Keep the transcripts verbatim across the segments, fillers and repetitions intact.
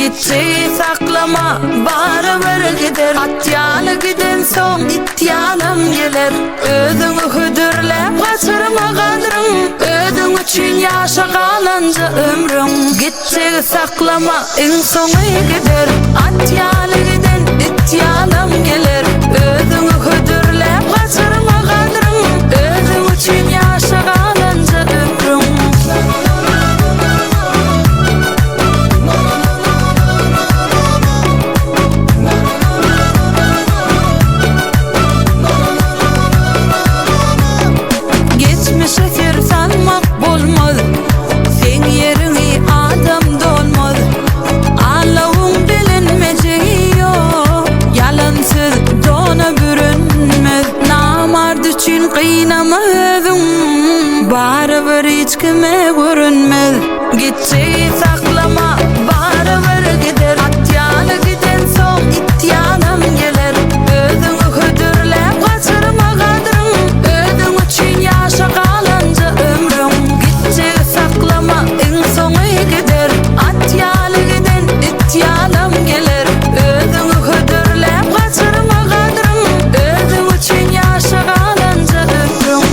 Gitseyi saklama, barıver gider. Atyalı giden son ityalım gelir. Ödünü hüdürlep kaçırma kadrın, ödün için yaşa kalanca ömrün. Gitseyi saklama, en sonu gider. Atyalı giden ityalım gelir. Ödünü hüdürlep kaçırma kadrın, ödün için yaşa kalanca ömrün. Kıynamadım, barıver hiç kime görünmez. Gitseyi saklama, barıver gider. Atyalı giden son ityalım gelir. Ödünü hüdürlep kaçırma kadrın, ödün için yaşa kalanca ömrün. Gitseyi saklama, en sonu gider. Atyalı giden ityalım gelir. Ödünü hüdürlep kaçırma kadrın, ödün için yaşa kalanca ömrün.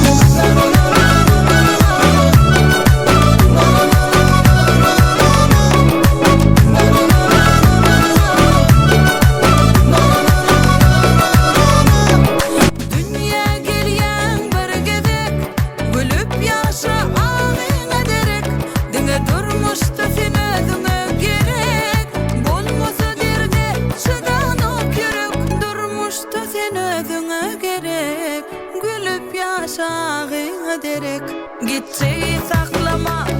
Gülüp yaşağına derek, gitseyi saklama.